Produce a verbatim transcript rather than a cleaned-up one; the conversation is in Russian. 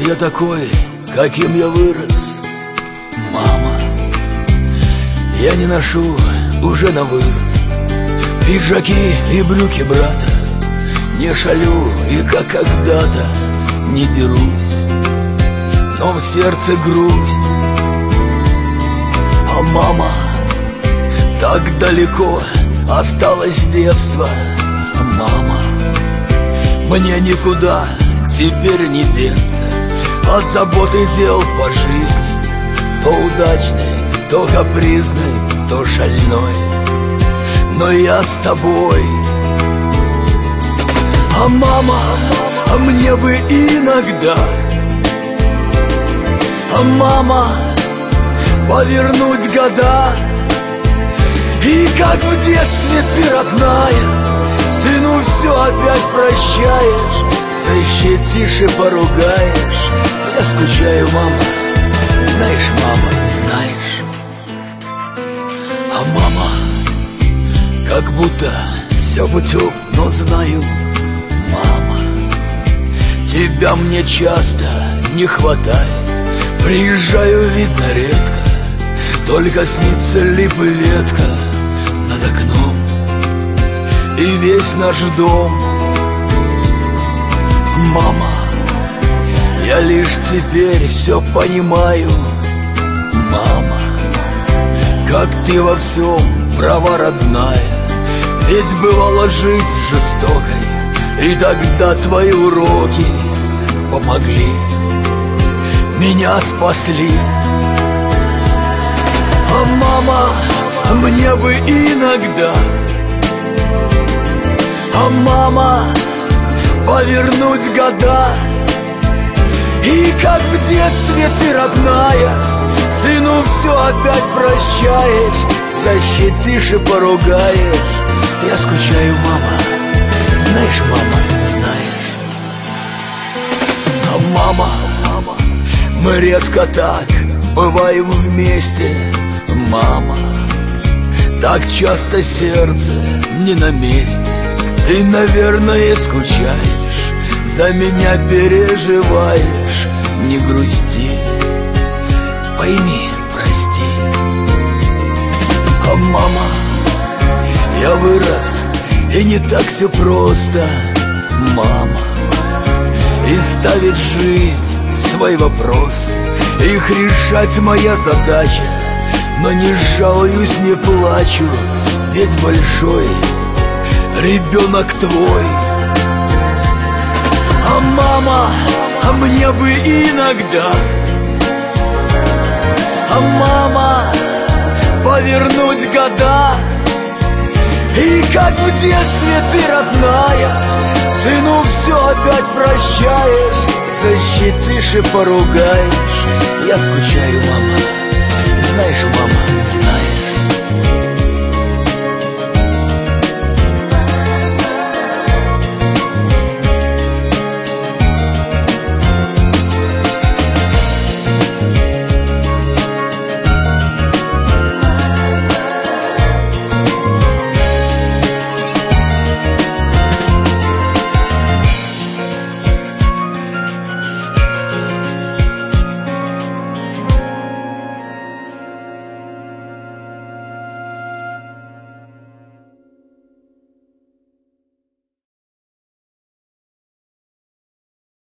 Вот я такой, каким я вырос, мама. Я не ношу уже на вырост пиджаки и брюки брата, не шалю и как когда-то не дерусь, но в сердце грусть. А мама так далеко осталось детство. Мама, мне никуда теперь не деться от заботы дел по жизни, то удачной, то капризной, то шальной, но я с тобой. А мама, а мне бы иногда, а мама, повернуть года, и как в детстве ты, родная, сыну все опять прощаешь, защитишь и поругаешь. Я скучаю, мама, знаешь, мама, знаешь. А мама, как будто все путем, но знаю, мама, тебя мне часто не хватает. Приезжаю, видно, редко, только снится лип и ветка над окном и весь наш дом. Мама, я лишь теперь все понимаю, мама, как ты во всем права, родная. Ведь бывала жизнь жестокой, и тогда твои уроки помогли, меня спасли. А мама, мне бы иногда, а мама, повернуть года, и как в детстве ты, родная, сыну все опять прощаешь, защитишь и поругаешь. Я скучаю, мама, знаешь, мама, знаешь. А мама, мама, мы редко так бываем вместе, мама, так часто сердце не на месте. Ты, наверное, скучаешь, за меня переживаешь, не грусти, пойми, прости. А мама, я вырос, и не так все просто, мама, и ставить жизнь свои вопросы, их решать моя задача. Но не жалуюсь, не плачу, ведь большой ребенок твой. А мама, а мне бы иногда, а мама, повернуть года, и как в детстве ты, родная, сыну все опять прощаешь, защитишь и поругаешь. Я скучаю, мама,